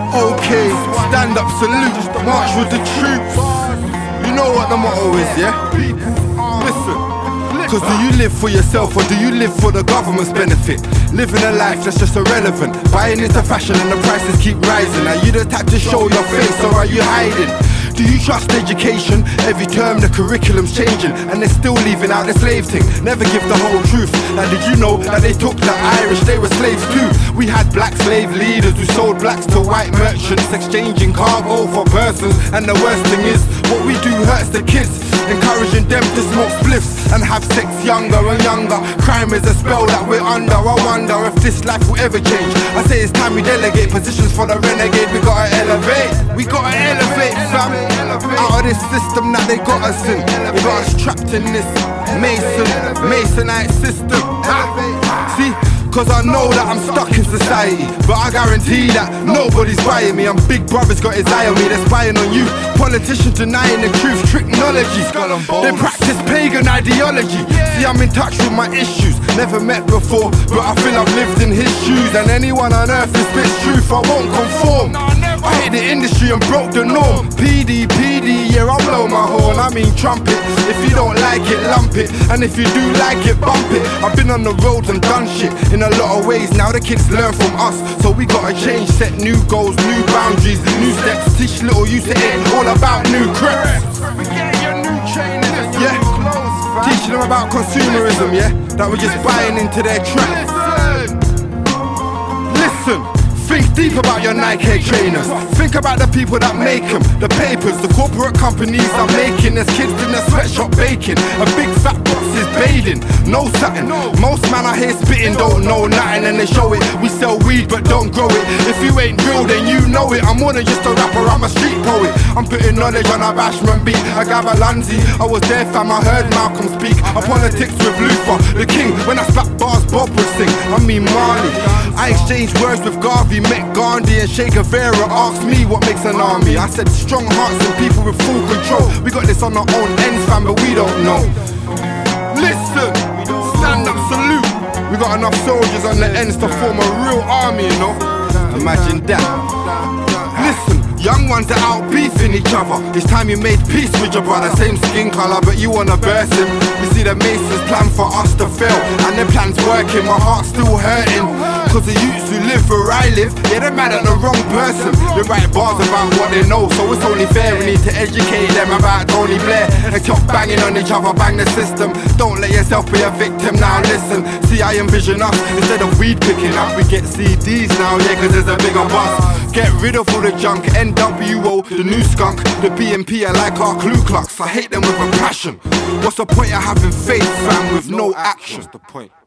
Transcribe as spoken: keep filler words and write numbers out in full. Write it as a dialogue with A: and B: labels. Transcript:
A: Okay, stand up, salute, march with the troops. You know what the motto is, yeah? Listen, cause do you live for yourself or do you live for the government's benefit? Living a life that's just irrelevant, buying into fashion and the prices keep rising. Are you the type to show your face or are you hiding? Do you trust education? Every term the curriculum's changing and they're still leaving out the slave thing. Never give the whole truth. Now did you know that they took the Irish, they were slaves too? We had black slave leaders who sold blacks to white merchants, exchanging cargo for persons. And the worst thing is, what we do hurts the kids, encouraging them to smoke spliffs and have sex younger and younger. Crime is a spell that we're under. I wonder if this life will ever change. I say it's time we delegate positions for the renegade. We gotta elevate, we gotta elevate, fam. Out of this system that they got us in. They got us trapped in this Mason, Masonite system. Ah. See? Cause I know that I'm stuck in society, but I guarantee that nobody's buying me. And Big Brother's got his eye on me, they're spying on you. Politicians denying the truth, technology. They practice pagan ideology. See, I'm in touch with my issues, never met before, but I feel I've lived in his shoes. And anyone on earth who spits truth, I won't conform. I hate the industry and broke the norm. P D, P D, yeah, I'll blow my horn, I mean trumpet. If you don't like it, lump it, and if you do like it, bump it. I've been on the roads and done shit in a lot of ways. Now the kids learn from us, so we gotta change, set new goals, new boundaries, new steps. Teach little youth it ain't all about new crepes. Yeah, teaching them about consumerism, yeah, that we're just buying into their traps. Listen, think deep about your Nike trainers. Think about the people that make them, the papers, the corporate companies are making. There's kids in the sweatshop baking, a big fat box is bathing, no satin. Most man I hear spitting don't know nothing, and they show it. We sell weed but don't grow it. If you ain't real then you know it. I'm more than just a rapper, I'm a street poet. I'm putting knowledge on a Bashman beat. I got Lanzi, I was there fam, I heard Malcolm speak. I politics with Luther, the king. When I slap bars, Bob would sing, I mean Marley. I exchanged words with Garvey, met Gandhi and Che Guevara. Asked me what makes an army. I said strong hearts and people with full control. We got this on our own ends fam, but we don't know. Listen, stand up, salute. We got enough soldiers on the ends to form a real army, you know. Imagine that. Listen, young ones are out beefing each other. It's time you made peace with your brother. Same skin colour, but you wanna burst him. You see the Masons plan for us to fail, and their plan's working, my heart's still hurting. Cause the youths who live where I live, yeah, they're mad at the wrong person. They write bars about what they know, so it's only fair we need to educate them about Tony Blair. They talk banging on each other, bang the system. Don't let yourself be a victim, now listen. See, I envision us, instead of weed picking up, we get C Ds now, yeah, cause there's a bigger buzz. Get rid of all the junk, N W O, the new skunk. The B M P are like our Ku Klux, I hate them with a passion. What's the point of having faith, fam, with no action? What's the point?